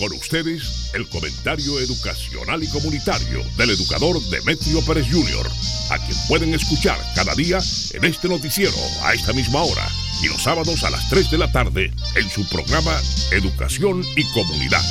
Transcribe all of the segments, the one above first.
Con ustedes, el comentario educacional y comunitario del educador Demetrio Pérez Jr., a quien pueden escuchar cada día en este noticiero a esta misma hora y los sábados a las 3 de la tarde en su programa Educación y Comunidad.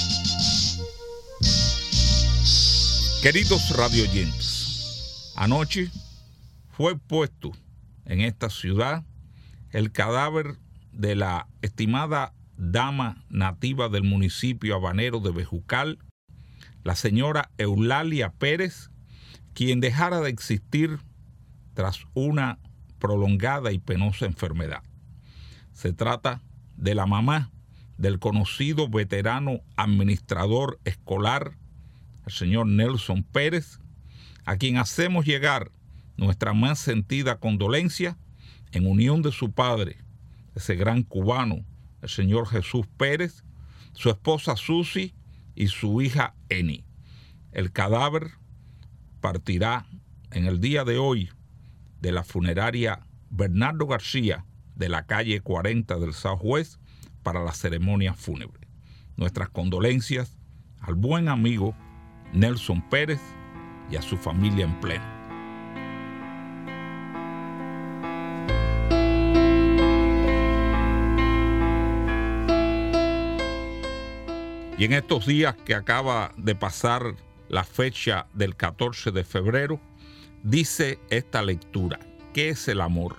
Queridos radioyentes, anoche fue puesto en esta ciudad el cadáver de la estimada dama nativa del municipio habanero de Bejucal, la señora Eulalia Pérez, quien dejara de existir tras una prolongada y penosa enfermedad. Se trata de la mamá del conocido veterano administrador escolar, el señor Nelson Pérez, a quien hacemos llegar nuestra más sentida condolencia en unión de su padre, ese gran cubano, el señor Jesús Pérez, su esposa Susi y su hija Eni. El cadáver partirá en el día de hoy de la funeraria Bernardo García de la calle 40 del Southwest para la ceremonia fúnebre. Nuestras condolencias al buen amigo Nelson Pérez y a su familia en pleno. Y en estos días que acaba de pasar la fecha del 14 de febrero, dice esta lectura: ¿qué es el amor?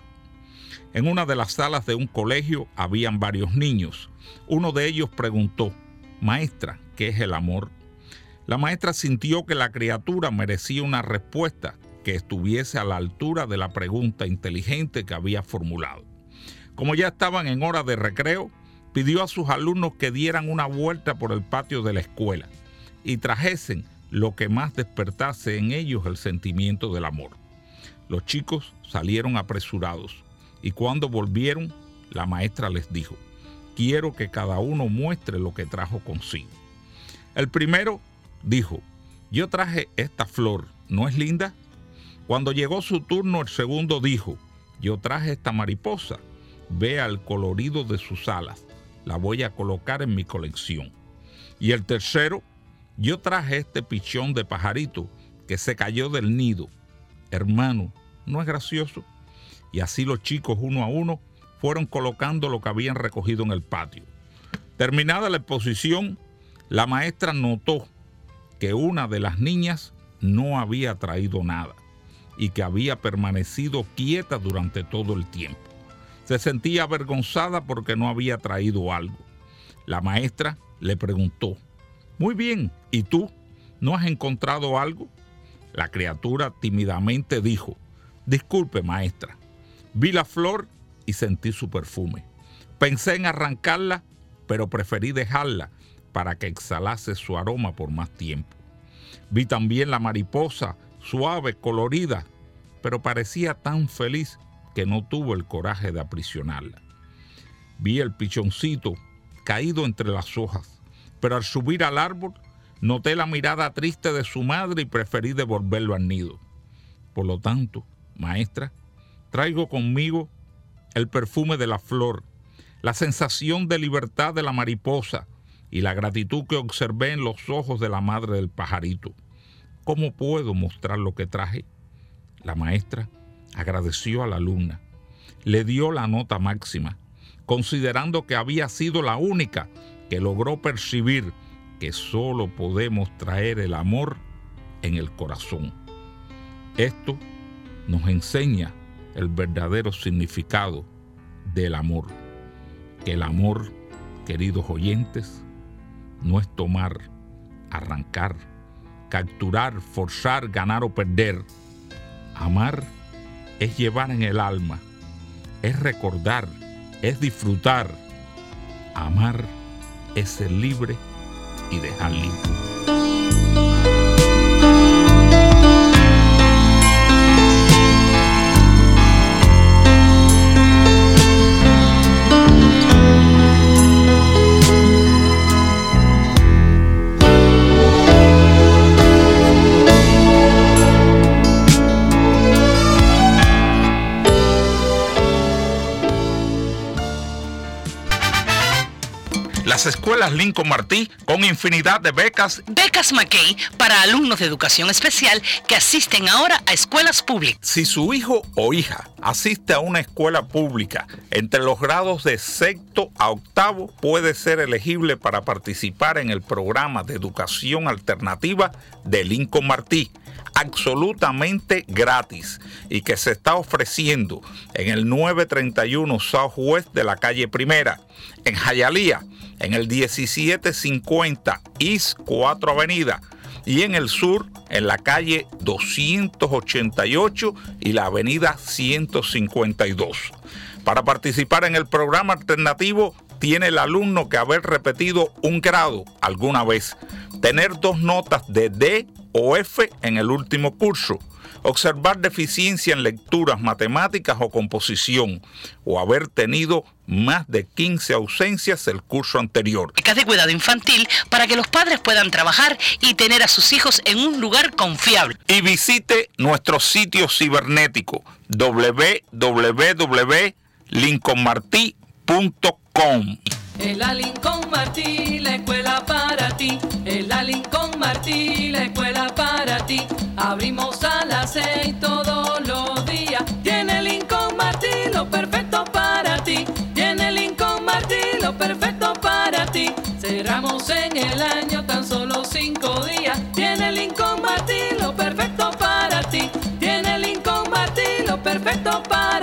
En una de las salas de un colegio habían varios niños. Uno de ellos preguntó: maestra, ¿qué es el amor? La maestra sintió que la criatura merecía una respuesta que estuviese a la altura de la pregunta inteligente que había formulado. Como ya estaban en hora de recreo, pidió a sus alumnos que dieran una vuelta por el patio de la escuela y trajesen lo que más despertase en ellos el sentimiento del amor. Los chicos salieron apresurados y cuando volvieron, la maestra les dijo: quiero que cada uno muestre lo que trajo consigo. El primero dijo: yo traje esta flor, ¿no es linda? Cuando llegó su turno, el segundo dijo: yo traje esta mariposa, vea el colorido de sus alas, la voy a colocar en mi colección. Y el tercero: yo traje este pichón de pajarito que se cayó del nido. Hermano, ¿no es gracioso? Y así los chicos, uno a uno, fueron colocando lo que habían recogido en el patio. Terminada la exposición, la maestra notó que una de las niñas no había traído nada y que había permanecido quieta durante todo el tiempo. Se sentía avergonzada porque no había traído algo. La maestra le preguntó: muy bien, ¿y tú? ¿No has encontrado algo? La criatura tímidamente dijo: disculpe, maestra, vi la flor y sentí su perfume. Pensé en arrancarla, pero preferí dejarla para que exhalase su aroma por más tiempo. Vi también la mariposa, suave, colorida, pero parecía tan feliz que no tuvo el coraje de aprisionarla. Vi el pichoncito caído entre las hojas, pero al subir al árbol noté la mirada triste de su madre y preferí devolverlo al nido. Por lo tanto, maestra, traigo conmigo el perfume de la flor, la sensación de libertad de la mariposa y la gratitud que observé en los ojos de la madre del pajarito. ¿Cómo puedo mostrar lo que traje? La maestra agradeció a la alumna, le dio la nota máxima, considerando que había sido la única que logró percibir que solo podemos traer el amor en el corazón. Esto nos enseña el verdadero significado del amor. Que el amor, queridos oyentes, no es tomar, arrancar, capturar, forzar, ganar o perder. Amar es llevar en el alma, es recordar, es disfrutar. Amar es ser libre y dejar libre. Las escuelas Lincoln Martí con infinidad de becas. Becas McKay para alumnos de educación especial que asisten ahora a escuelas públicas. Si su hijo o hija asiste a una escuela pública entre los grados de sexto a octavo, puede ser elegible para participar en el programa de educación alternativa de Lincoln Martí, absolutamente gratis, y que se está ofreciendo en el 931 Southwest de la calle Primera, en Hialeah, en el 1750 East 4 Avenida, y en el sur, en la calle 288 y la avenida 152. Para participar en el programa alternativo, tiene el alumno que haber repetido un grado alguna vez, tener 2 notas de D o F en el último curso, observar deficiencia en lecturas, matemáticas o composición, o haber tenido más de 15 ausencias el curso anterior. Becas de cuidado infantil para que los padres puedan trabajar y tener a sus hijos en un lugar confiable. Y visite nuestro sitio cibernético www.lincolnmarti.com. En la Lincoln Martí, la escuela para ti. En la Lincoln Martí, la escuela para ti. Abrimos a las 6 todos los días. Tiene Lincoln Martí lo perfecto para ti. Tiene Lincoln Martí lo perfecto para ti. Cerramos en el año tan solo 5 días. Tiene Lincoln Martí lo perfecto para ti. Tiene Lincoln Martí lo perfecto para ti.